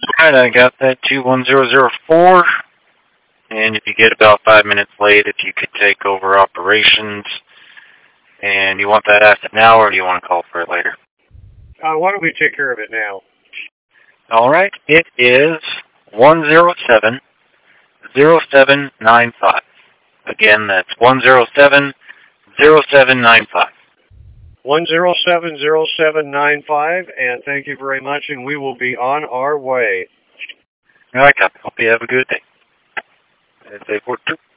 Alright, I got that 21004. And if you get about 5 minutes late, if you could take over operations. And you want that asset now, or do you want to call for it later? Why don't we take care of it now? Alright, it is 107-0795. Again, that's 107-0795. 1070795, and thank you very much, and we will be on our way. Alright, copy. Hope you have a good day. Stay 42.